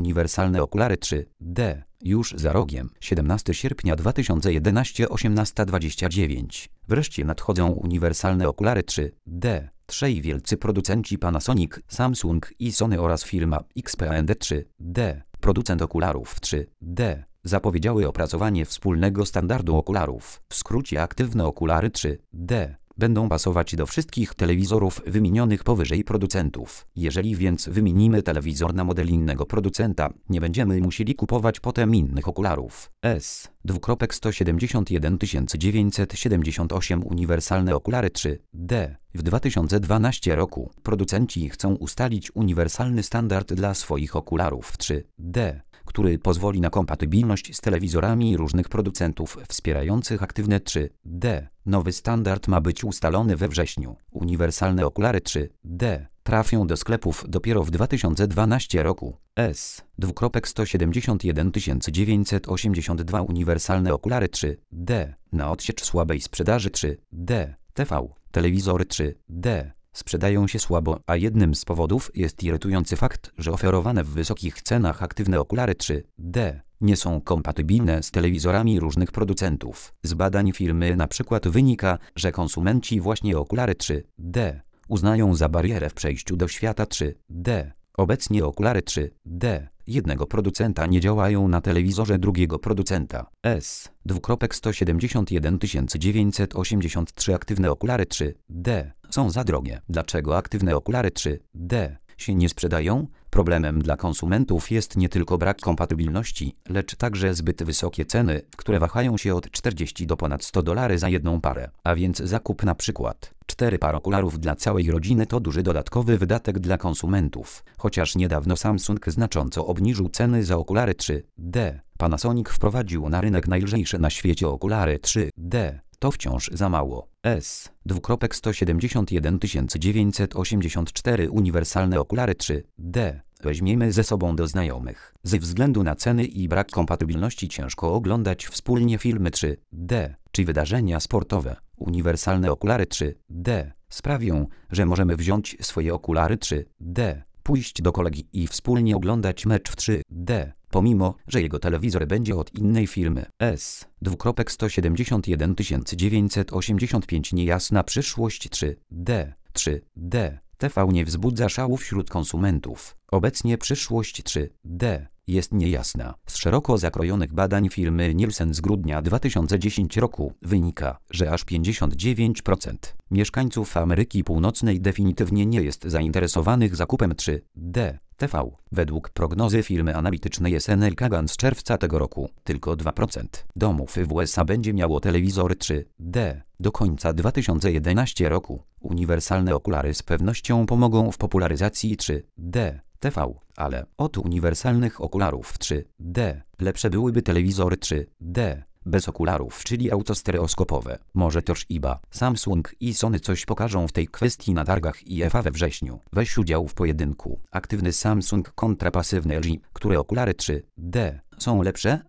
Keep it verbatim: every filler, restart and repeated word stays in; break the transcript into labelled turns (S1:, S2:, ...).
S1: uniwersalne okulary trzy D. Już za rogiem. siedemnastego sierpnia dwa tysiące jedenastego, osiemnasta dwadzieścia dziewięć. Wreszcie nadchodzą uniwersalne okulary trzy D. Trzej wielcy producenci Panasonic, Samsung i Sony oraz firma X P N D trzy D, producent okularów trzy D, zapowiedziały opracowanie wspólnego standardu okularów, w skrócie aktywne okulary trzy D. Będą pasować do wszystkich telewizorów wymienionych powyżej producentów. Jeżeli więc wymienimy telewizor na model innego producenta, nie będziemy musieli kupować potem innych okularów. S. sto siedemdziesiąt jeden tysięcy dziewięćset siedemdziesiąt osiem uniwersalne okulary trzy D. W dwa tysiące dwunastym roku producenci chcą ustalić uniwersalny standard dla swoich okularów trzy D, który pozwoli na kompatybilność z telewizorami różnych producentów wspierających aktywne trzy D. Nowy standard ma być ustalony we wrześniu. Uniwersalne okulary trzy D trafią do sklepów dopiero w dwa tysiące dwunastym roku. S. sto siedemdziesiąt jeden tysięcy dziewięćset osiemdziesiąt dwa uniwersalne okulary trzy D na odsiecz słabej sprzedaży trzy D. T V. Telewizory trzy D sprzedają się słabo, a jednym z powodów jest irytujący fakt, że oferowane w wysokich cenach aktywne okulary trzy D nie są kompatybilne z telewizorami różnych producentów. Z badań firmy na przykład wynika, że konsumenci właśnie okulary trzy D uznają za barierę w przejściu do świata trzy D. Obecnie okulary trzy D jednego producenta nie działają na telewizorze drugiego producenta. S. sto siedemdziesiąt jeden tysięcy dziewięćset osiemdziesiąt trzy aktywne okulary trzy D są za drogie. Dlaczego aktywne okulary trzy D się nie sprzedają? Problemem dla konsumentów jest nie tylko brak kompatybilności, lecz także zbyt wysokie ceny, które wahają się od czterdziestu do ponad stu dolarów za jedną parę. A więc zakup na przykład cztery par okularów dla całej rodziny to duży dodatkowy wydatek dla konsumentów. Chociaż niedawno Samsung znacząco obniżył ceny za okulary trzy D, Panasonic wprowadził na rynek najlżejsze na świecie okulary trzy D. To wciąż za mało. S. sto siedemdziesiąt jeden tysięcy dziewięćset osiemdziesiąt cztery uniwersalne okulary trzy D weźmiemy ze sobą do znajomych. Ze względu na ceny i brak kompatybilności ciężko oglądać wspólnie filmy trzy D czy wydarzenia sportowe. Uniwersalne okulary trzy D sprawią, że możemy wziąć swoje okulary trzy D, pójść do kolegi i wspólnie oglądać mecz w trzy D, pomimo że jego telewizor będzie od innej firmy. S. sto siedemdziesiąt jeden tysięcy dziewięćset osiemdziesiąt pięć niejasna przyszłość trzy D. trzy D T V nie wzbudza szału wśród konsumentów. Obecnie przyszłość trzy D jest niejasna. Z szeroko zakrojonych badań firmy Nielsen z grudnia dwa tysiące dziesiątego roku wynika, że aż pięćdziesiąt dziewięć procent mieszkańców Ameryki Północnej definitywnie nie jest zainteresowanych zakupem trzy D T V. Według prognozy firmy analitycznej S N L Kagan z czerwca tego roku, tylko dwa procent domów w U S A będzie miało telewizory trzy D do końca dwa tysiące jedenastego roku. Uniwersalne okulary z pewnością pomogą w popularyzacji trzy D T V, ale od uniwersalnych okularów trzy D lepsze byłyby telewizory trzy D bez okularów, czyli autostereoskopowe. Może też I B A, Samsung i Sony coś pokażą w tej kwestii na targach I F A we wrześniu. Weź udział w pojedynku. Aktywny Samsung kontra pasywny L G, które okulary trzy D są lepsze,